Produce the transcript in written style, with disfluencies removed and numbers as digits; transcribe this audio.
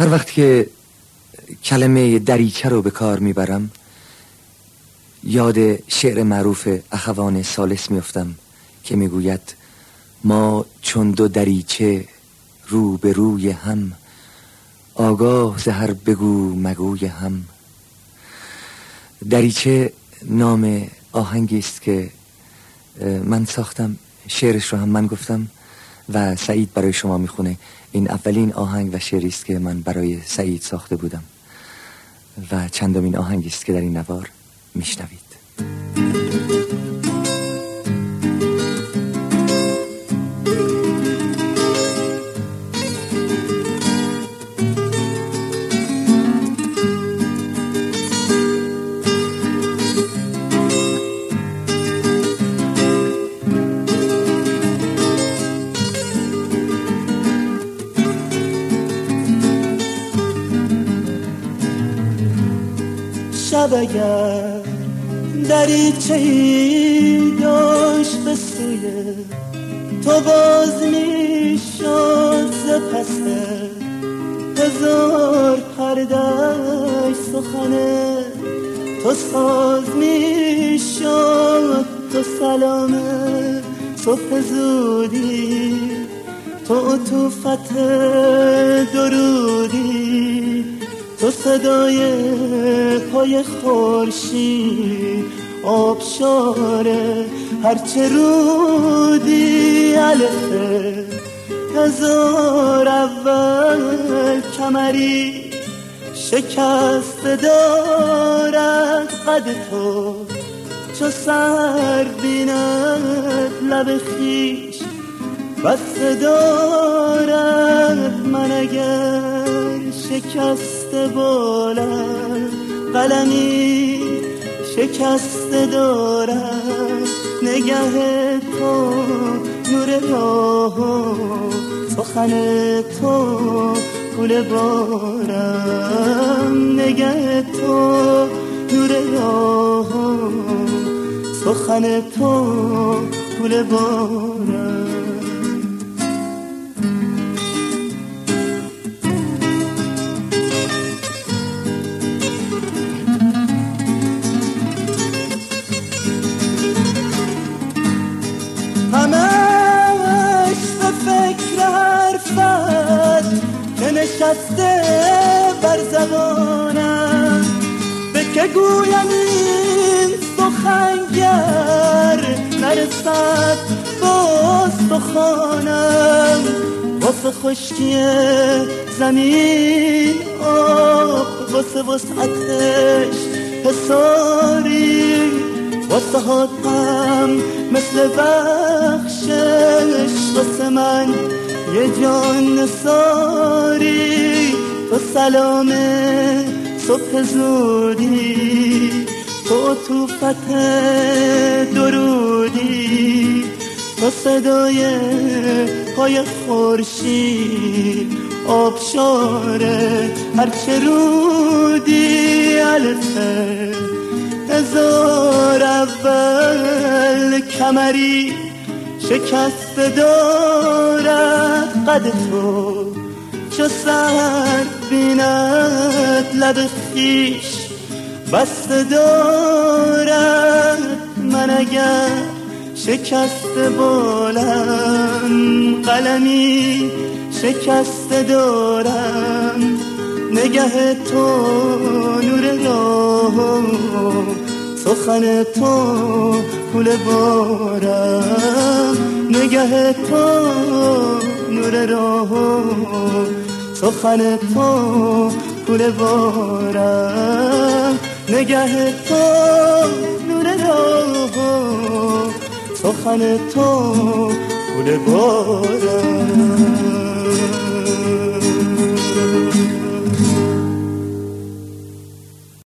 هر وقت که کلمه دریچه رو به کار میبرم یاد شعر معروف اخوان ثالث میفتم که میگوید ما چون دو دریچه رو به روی هم، آگاه ز هر بگو مگوی هم. دریچه نام آهنگی است که من ساختم، شعرش رو هم من گفتم و سعید برای شما میخونه. این اولین آهنگ و شعری است که من برای سعید ساخته بودم و چندمین آهنگی است که در این نوار میشنوید. شب اگر دریچه‌ای داشت به سوی تو باز می شد ز پس هزار پرده‌اش سخن تو ساز می شد. تو سلام صبح زودی، تو عطوفت درودی، تو صدای پای خورشید آبشاره هرچه رودی. الف هزار اول کمری شکست دارد قد تو، چو سر بیند لب خویش بسته دارد. من اگر شکسته بالم قلمی شکسته دارد، نگه تو نور راه و سخن تو گل بارم. نگه تو نور راه و سخن تو گل بارم. همش به فکر حرفت که نشسته بر زبانم، به که گویم این سخنگر نرسد باز سخنم. واسه خشکی زمین آب، واسه وسعتش حصاری، واسه حاتم مثل بخشش، واسه من یه جان نثاری. تو سلام صبح زودی، تو عطوفت درودی، تو صدای پای خورشید آبشاره هرچه رودی. الف هزار اول کمری شکست دارد قد تو، چو سر بیند لب خویش بسته دارد. من اگر شکست بالم قلمی شکست دارم، نگه تو نور راه سخن تو گل بارم. نگه تو نور راه سخن تو گل بارم. نگه تو نور راه سخن تو گل بارم.